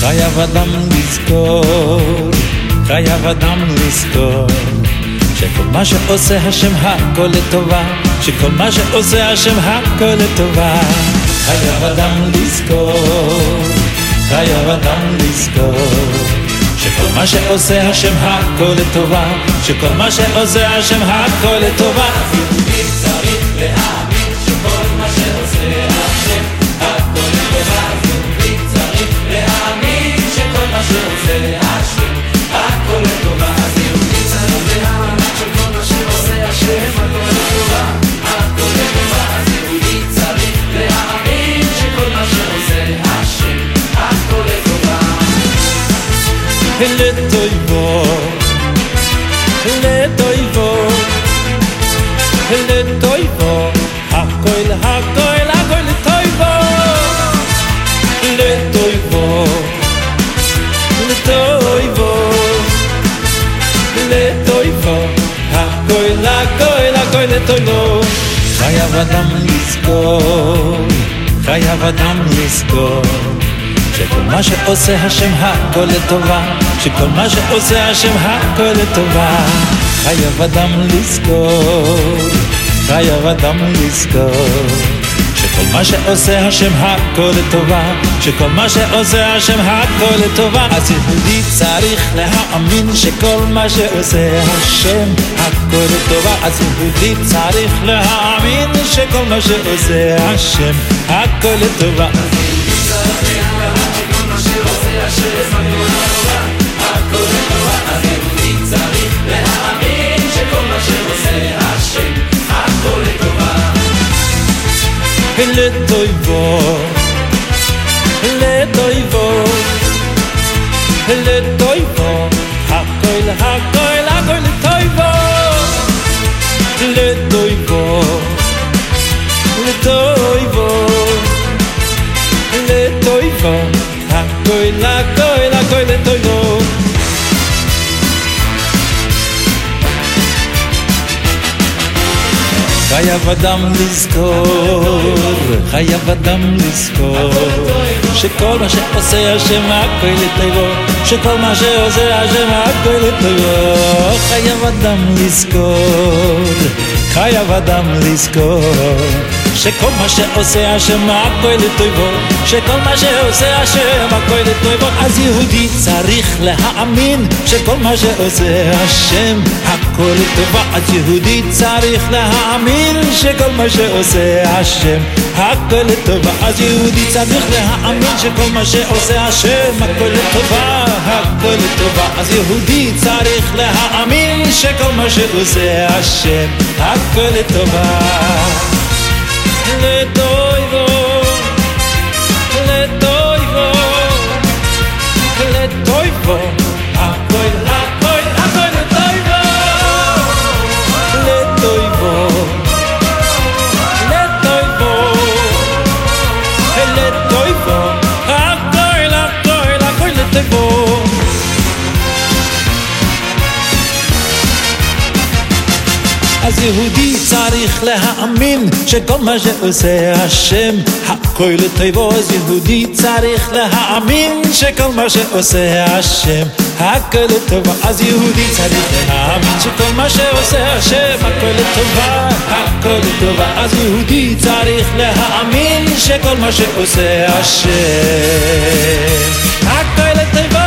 חייב אדם לזכור, חייב אדם לזכור שכל מה שעושה השם הכל לטובה, שכל מה שעושה השם הכל לטובה. חייב אדם לזכור, חייב אדם לזכור שכל מה שעושה השם הכל לטובה, שכל מה שעושה השם הכל לטובה. יהודי צריך להאמין שכל מה שעושה השם הכל לטובה. יהודי צריך להאמין שכל מה שעושה השם הכל לטובה. יהודי צריך להאמין שכל מה שעושה השם הכל לטובה, הכל לטובה. יהודי צריך להאמין שכל מה שעושה השם הכל לטובה. לטויבו, לטויבו, לטויבו, הכל, הכל, הכל לטויבו, לטויבו, לטויבו, לטויבו, הכל, הכל, הכל לטויבו. חייב אדם לזכור, חייב אדם לזכור שכל מה שעושה השם הכל לטובה, שכל מה שעושה השם הכל לטובה. חייב אדם לזכור, חייב אדם לזכור שכל מה שעושה השם הכל לטובה, שכל מה שעושה השם הכל לטובה. אז יהודי צריך להאמין שכל מה שעושה השם הכל לטובה. אז יהודי צריך להאמין שכל מה שעושה השם הכל לטובה. לטויבו, לטויבו, לטויבו, הכל, הכל, הכל לטויבו, לטויבו, לטויבו, לטויבו, הכל, הכל, הכל לטויבו. חייב אדם לזכור, חייב אדם לזכור שכל מה שעושה השם הכל לטובו, שכל מה שעושה השם הכל לטובו. חייב אדם לזכור, חייב אדם לזכור שכל מה שעושה השם הכל לטובו, שכל מה שעושה השם הכל לטובו. אז יהודי צריך להאמין שכל מה שעושה השם הכל לטובה. אז יהודי צריך להאמין שכל מה שעושה השם הכל לטובה. אז יהודי צריך להאמין שכל מה שעושה השם הכל לטובה, הכל לטובה. אז יהודי צריך להאמין שכל מה שעושה השם הכל לטובה. לטויבו, לטויבו, לטויבו, הכל, הכל, הכל לטויבו, לטויבו, לטויבו, לטויבו, הכל, הכל, הכל לטויבו. אז יהודי צריך להאמין שכל מה שעושה השם הכל לטובו. אז יהודי צריך להאמין שכל מה שעושה השם הכל לטובה. אז יהודי צריך להאמין שכל מה שעושה השם הכל לטובה, הכל לטובה. אז יהודי צריך להאמין שכל מה שעושה השם הכל לטובה.